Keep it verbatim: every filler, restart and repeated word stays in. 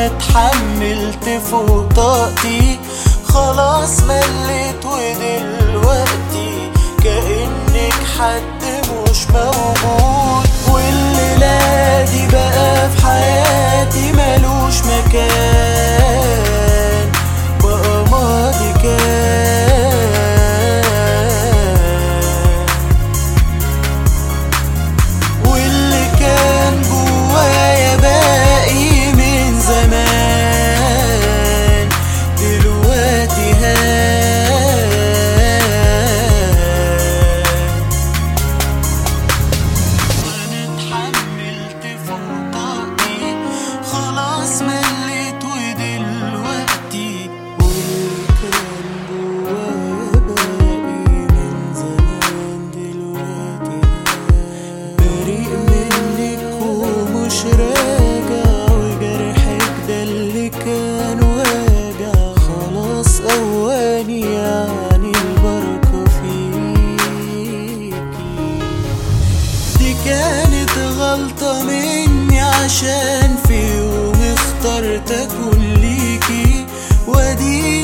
وانا اتحملت فوق طاقتي، خلاص مليت ودلوقتي كأنك حد مش موجود. والليلة دي بقى في حياتي ملوش مكان، بقى ماضي كان، واللي كان جوايا باقي من زمان دلوقتي هان. وانا اتحملت فوق طاقتي، خلاص مليت ودلوقتي واللي كان جوايا باقي من زمان دلوقتي هان. بريء منك ومش راجع، وجرحك ده اللي كان واجع، خلاص اواني يعني البركة فيكي. دي كانت غلطة مني عشان في يوم اخترت اكون ليكي، ودي